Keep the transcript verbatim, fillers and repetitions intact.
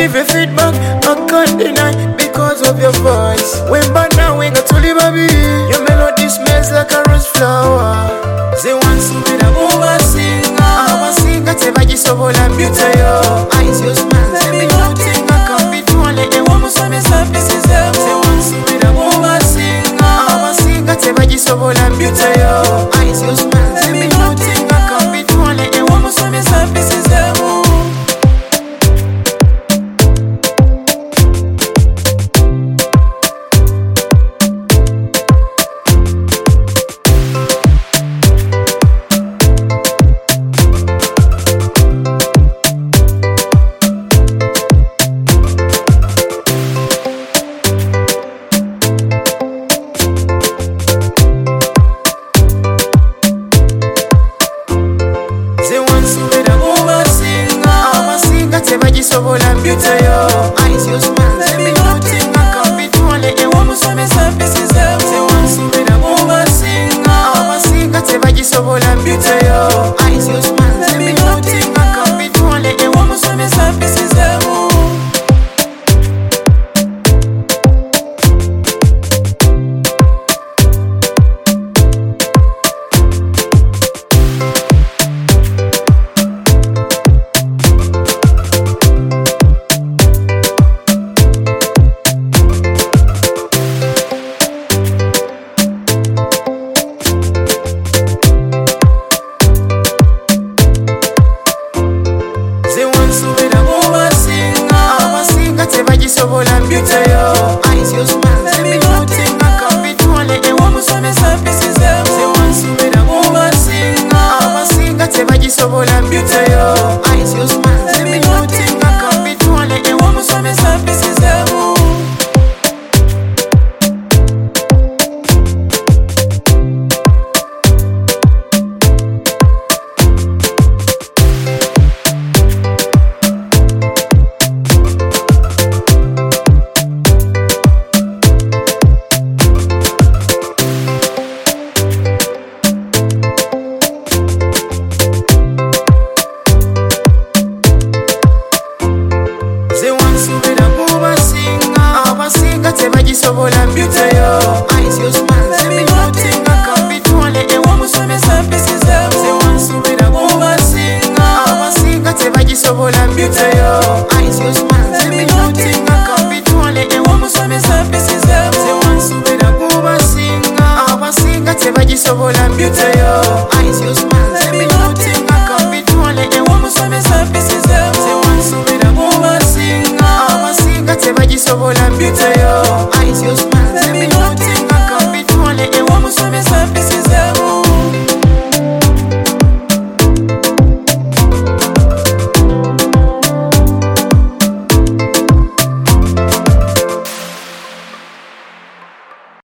give you feedback, I can't deny because of your voice. When bad now, when got to live, baby, your melody smells like a rose flower. They want to be the over singer, our singer, Tevaji Sobola, beauty, yo. Eyes, your smile, let me nothing, I can't be too late, they want to some services. They want to be the over singer, our singer, Tevaji Sobola, beauty, yo. Eyes, your smile, let me nothing, I can't be too late, they want to some services. Tevaji Sobola, beauty, yo. Eyes, your smile, let me nothing, I can't be too late, they want to some services. They want to be the over singer, our singer, Tevaji Sobola, beauty, yo. Eyes, your smile, let me nothing, I can't be too late, they want to some services. Tevaji Sobola, beauty, yo. Eyes, your smile, let me nothing, I can't be too late, they want to some services. They want to be the over singer, our singer, Tevaji Sobola, beauty, yo. Eyes, your smile, let me nothing, I can't be too late, they want to some services. Tevaji Sobola, beauty, yo. Eyes, your smile, let me nothing, I can't be too late, they want to some services. They want to be the over singer, our singer, Tevaji Sobola, beauty, yo. Eyes, your smile, let me nothing, I can't be too late, they want to some services. They want to be the over singer, our singer, Tevaji Sobola, beauty, yo. Eyes, your smile.